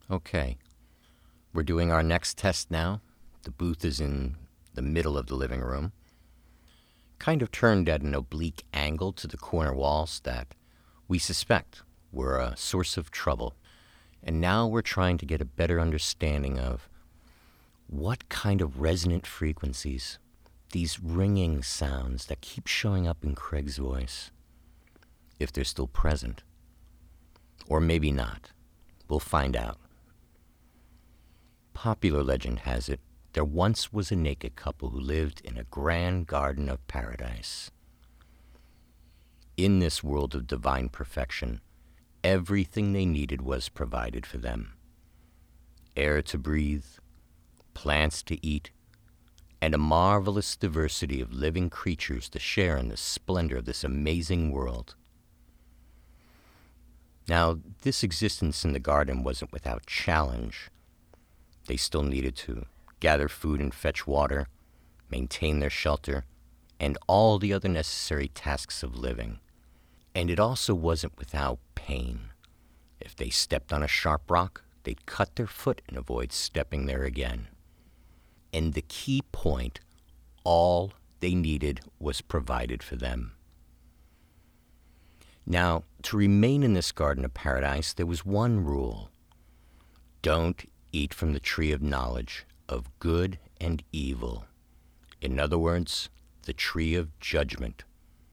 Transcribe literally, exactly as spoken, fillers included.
Okay, we're doing our next test now. The booth is in the middle of the living room, kind of turned at an oblique angle to the corner walls that we suspect were a source of trouble. And now we're trying to get a better understanding of what kind of resonant frequencies, these ringing sounds that keep showing up in Craig's voice, if they're still present. Or maybe not. We'll find out. Popular legend has it there once was a naked couple who lived in a grand garden of paradise. In this world of divine perfection, everything they needed was provided for them. Air to breathe, plants to eat, and a marvelous diversity of living creatures to share in the splendor of this amazing world. Now, this existence in the garden wasn't without challenge. They still needed to gather food and fetch water, maintain their shelter, and all the other necessary tasks of living. And it also wasn't without pain. If they stepped on a sharp rock, they'd cut their foot and avoid stepping there again. And the key point, all they needed was provided for them. Now, to remain in this garden of paradise, there was one rule. Don't eat from the tree of knowledge of good and evil. In other words, the tree of judgment.